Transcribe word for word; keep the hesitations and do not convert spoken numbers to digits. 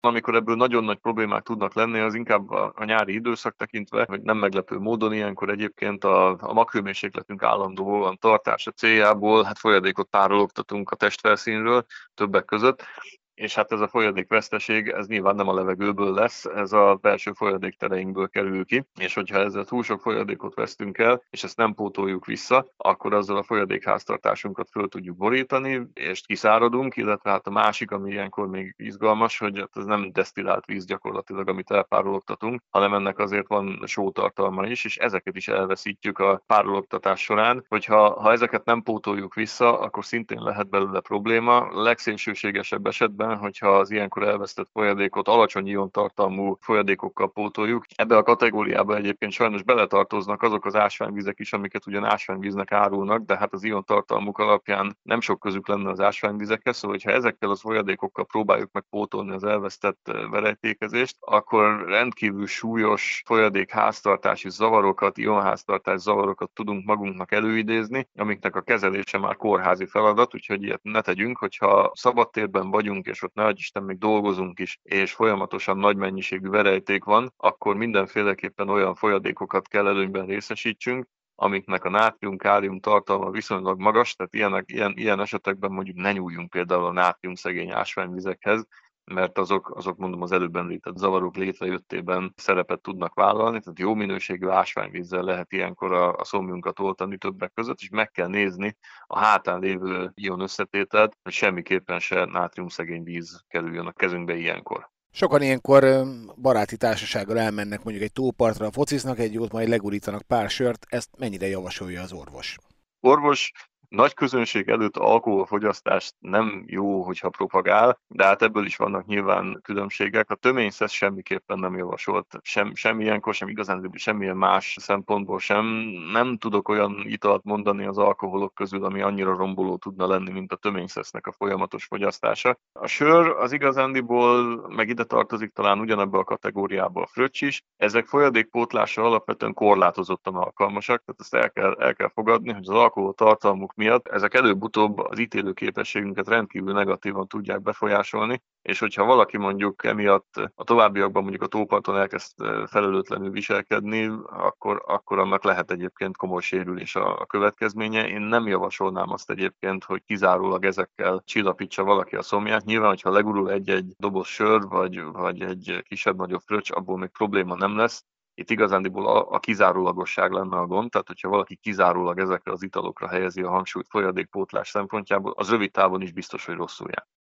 Amikor ebből nagyon nagy problémák tudnak lenni, az inkább a a nyári időszak tekintve, hogy nem meglepő módon ilyenkor egyébként a a maghőmérsékletünk állandó tartása céljából, hát folyadékot párologtatunk a testfelszínről többek között, és hát ez a folyadékveszteség, ez nyilván nem a levegőből lesz, ez a belső folyadéktereinkből kerül ki, és hogyha ezzel túl sok folyadékot vesztünk el, és ezt nem pótoljuk vissza, akkor azzal a folyadékháztartásunkat föl tudjuk borítani, és kiszáradunk, illetve hát a másik, ami ilyenkor még izgalmas, hogy hát ez nem desztillált víz gyakorlatilag, amit elpárologtatunk, hanem ennek azért van sótartalma is, és ezeket is elveszítjük a párologtatás során. Hogyha ha ezeket nem pótoljuk vissza, akkor szintén lehet belőle probléma. Legszélsőségesebb esetben, hogyha az ilyenkor elvesztett folyadékot alacsony iontartalmú folyadékokkal pótoljuk. Ebbe a kategóriába egyébként sajnos beletartoznak azok az ásványvizek is, amiket ugyan ásványvíznek árulnak, de hát az iontartalmuk alapján nem sok közük lenne az ásványvizekhez, szóval hogyha ezekkel az folyadékokkal próbáljuk meg pótolni az elvesztett verejtékezést, akkor rendkívül súlyos folyadékháztartási zavarokat, ionháztartás zavarokat tudunk magunknak előidézni, amiknek a kezelése már kórházi feladat, úgyhogy ilyet ne tegyünk, hogyha szabadtérben vagyunk, és ott ne adj Isten még dolgozunk is, és folyamatosan nagy mennyiségű verejték van, akkor mindenféleképpen olyan folyadékokat kell előnyben részesítsünk, amiknek a nátrium-kálium tartalma viszonylag magas, tehát ilyenek, ilyen, ilyen esetekben mondjuk ne nyúljunk például a nátrium-szegény ásványvizekhez, mert azok, azok mondom az előbb említett zavarok létrejöttében szerepet tudnak vállalni, tehát jó minőségű ásványvízzel lehet ilyenkor a, a szomjunkat oltani többek között, és meg kell nézni a hátán lévő ion összetételt, hogy semmiképpen se nátriumszegény víz kerüljön a kezünkbe ilyenkor. Sokan ilyenkor baráti társasággal elmennek mondjuk egy tópartra, fociznak egy jót, majd legurítanak pár sört, ezt mennyire javasolja az orvos? Orvos nagy közönség előtt alkoholfogyasztást nem jó, hogyha propagál, de hát ebből is vannak nyilván különbségek. A töményszesz semmiképpen nem javasolt, sem, semmilyenkor, sem igazán semmilyen más szempontból sem. Nem tudok olyan italt mondani az alkoholok közül, ami annyira romboló tudna lenni, mint a töményszesznek a folyamatos fogyasztása. A sör az igazándiból, meg ide tartozik talán ugyanebbe a kategóriába a fröccs is. Ezek folyadékpótlásra alapvetően korlátozottan alkalmasak, tehát ezt el kell, el kell fogadni, hogy az alkohol tartalmuk miatt ezek előbb-utóbb az ítélő képességünket rendkívül negatívan tudják befolyásolni, és hogyha valaki mondjuk emiatt a továbbiakban mondjuk a tóparton elkezd felelőtlenül viselkedni, akkor, akkor annak lehet egyébként komoly sérülés a, a következménye. Én nem javasolnám azt egyébként, hogy kizárólag ezekkel csillapítsa valaki a szomját. Nyilván, hogyha legurul egy-egy doboz sör, vagy, vagy egy kisebb-nagyobb fröccs, abból még probléma nem lesz. Itt igazándiból a, a kizárólagosság lenne a gond, tehát hogyha valaki kizárólag ezekre az italokra helyezi a hangsúlyt folyadékpótlás szempontjából, az rövid távon is biztos, hogy rosszul jár.